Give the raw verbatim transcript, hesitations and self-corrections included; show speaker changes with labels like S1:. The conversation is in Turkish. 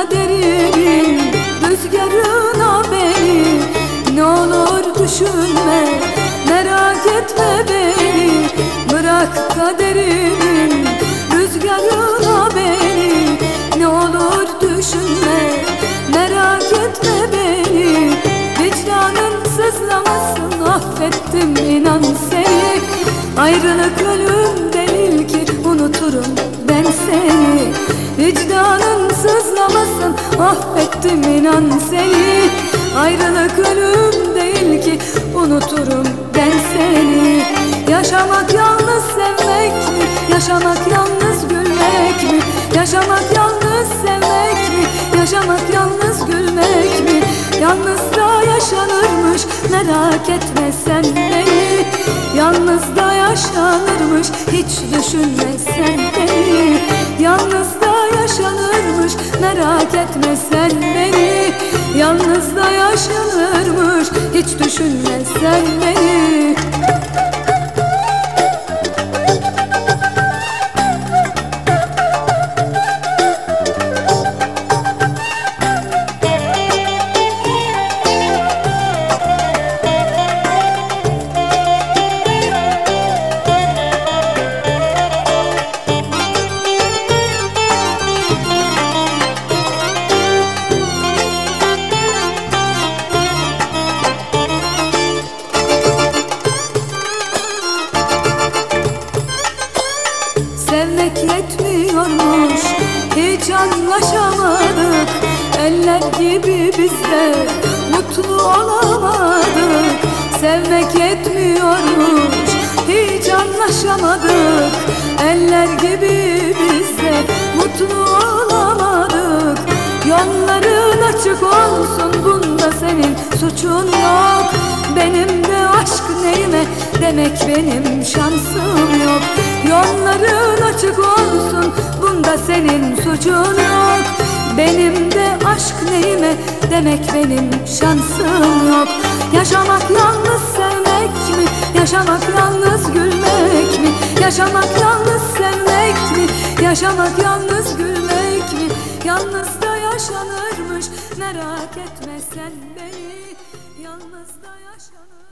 S1: kaderimin rüzgarına beni. Ne olur düşünme, merak etme beni. Bırak kaderimin rüzgarına beni. Ne olur düşünme, merak etme beni. Vicdanın sızlamasın, affettim inan seni. Ayrılık ölüm değil ki, unuturum ben seni. Vicdanın sızlamasın, affettim inan seni. Ayrılık ölüm değil ki, unuturum ben seni. Yaşamak yalnız sevmek mi? Yaşamak yalnız gülmek mi? Yaşamak yalnız sevmek mi? Yaşamak yalnız gülmek mi? Yalnız da yaşanırmış, merak etme sen beni. Yalnız da yaşanırmış, hiç düşünme sen beni. Yalnız da yaşanırmış, merak etme sen beni. Yalnız da yaşanırmış, hiç düşünme sen beni. Sevmek yetmiyormuş, hiç anlaşamadık. Eller gibi biz de mutlu olamadık. Sevmek yetmiyormuş, hiç anlaşamadık. Eller gibi biz de mutlu olamadık. Yolların açık olsun, bunda senin suçun yok. Benim de aşk neyime demek, benim şansım yok. Yolların açık olsun, bunda senin suçun yok. Benim de aşk neyime demek, benim şansım yok. Yaşamak yalnız sevmek mi? Yaşamak yalnız gülmek mi? Yaşamak yalnız sevmek mi? Yaşamak yalnız gülmek mi? Yalnız da yaşanırmış, merak etme sen beni. Yalnız da yaşanır.